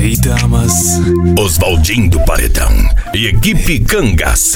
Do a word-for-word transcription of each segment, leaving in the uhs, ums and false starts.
Ei, damas, Oswaldinho do Paredão e equipe Cangaço.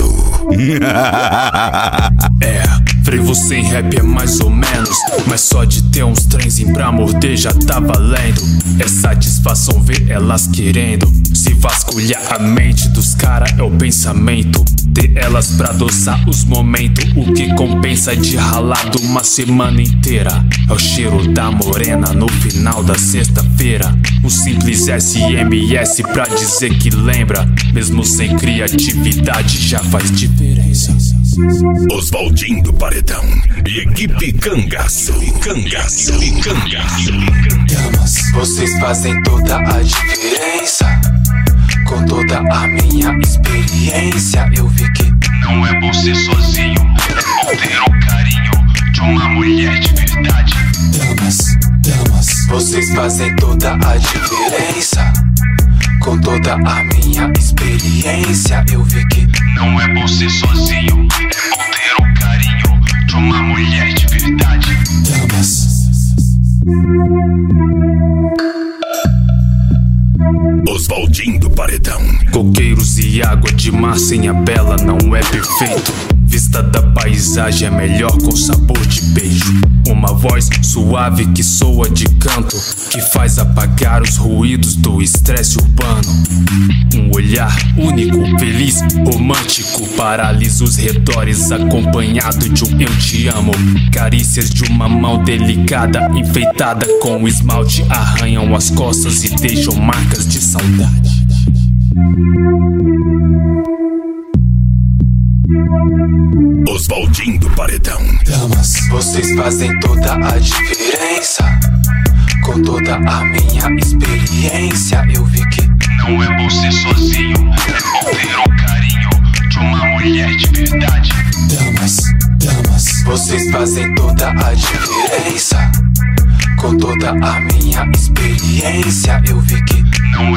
É, frevo sem rap é mais ou menos, mas só de ter uns trenzinhos pra morder já tá valendo. É satisfação ver elas querendo se vasculhar a mente dos cara, é o pensamento. Ter elas pra adoçar os momentos, o que compensa de ralado uma semana inteira. É o cheiro da morena no final da sexta-feira. Um simples S M S pra dizer que lembra. Mesmo sem criatividade já faz diferença. Oswaldinho do Paredão e equipe Cangaço. Cangaço, Cangaço. Damas, vocês fazem toda a diferença. Com toda a minha experiência eu vi que não é bom ser sozinho, é bom ter o carinho de uma mulher de verdade. Damas, damas, vocês fazem toda a diferença. Com toda a minha experiência eu vi que não é bom ser sozinho, é bom ter o carinho de uma mulher de verdade. Damas, Oswaldinho do Paredão. coqueiros e água de mar sem a bela não é perfeito. Vista da paisagem é melhor com sabor de beijo. Uma voz suave que soa de canto, que faz apagar os ruídos do estresse urbano. Um olhar único, feliz, romântico, paralisa os redores acompanhado de um eu te amo. Carícias de uma mão delicada, enfeitada com esmalte, arranham as costas e deixam marcas de saudade. Oswaldinho do Paredão. Damas, vocês fazem toda a diferença. Com toda a minha experiência eu vi que não é bom ser sozinho, é bom ter o carinho de uma mulher de verdade. Damas, damas, vocês fazem toda a diferença. Com toda a minha experiência eu vi que não